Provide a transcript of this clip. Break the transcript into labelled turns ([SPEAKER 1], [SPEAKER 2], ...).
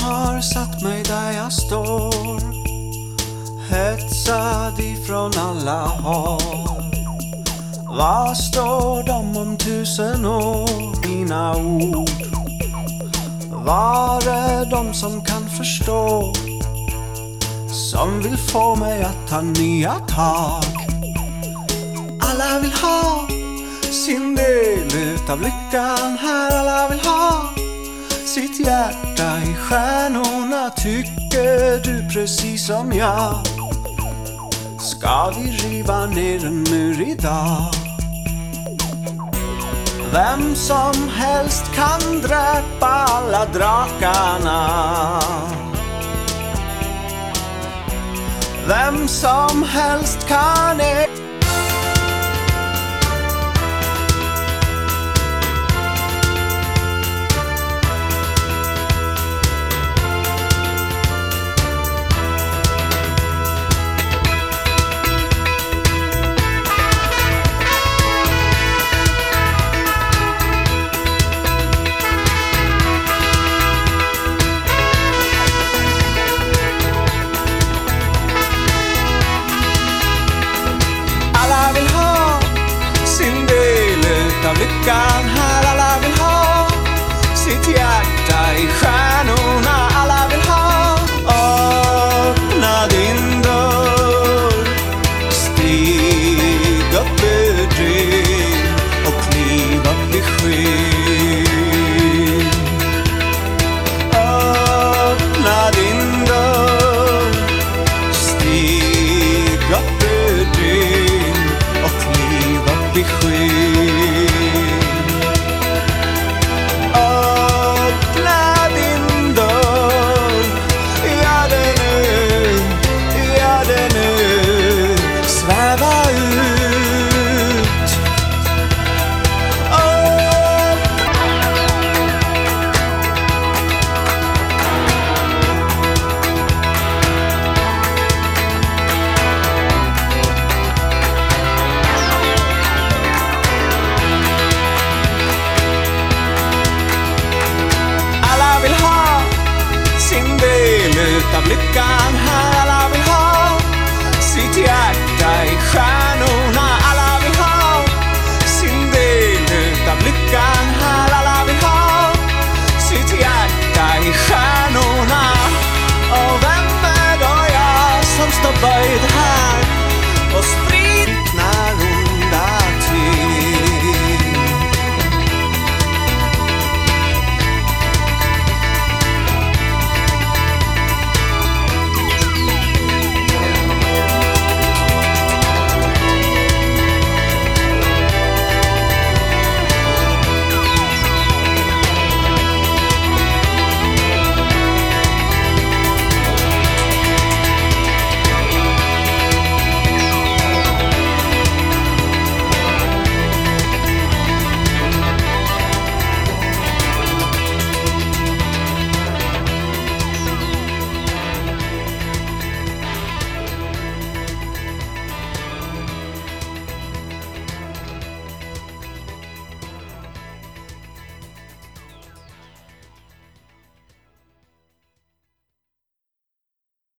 [SPEAKER 1] har satt mig där jag står, hetsad ifrån alla håll. Vad står de om 1000 år? Mina ord. Var är de som kan förstå, som vill få mig att ta nya tag? Alla vill ha sin del utav lyckan här. Alla vill ha sitt hjärta i stjärnorna. Tycker du precis som jag? Ska vi riva ner en mur idag? Vem som helst kan dräpa alla drakarna. Vem som helst kan lyckan här. Alla vill ha sitt hjärta i stjärnorna. Alla vill ha. Öppna din dörr, stig upp ur din och kliv upp i skyn. Öppna din dörr, stig upp ur din och kliv upp i skyn. Utav lyckan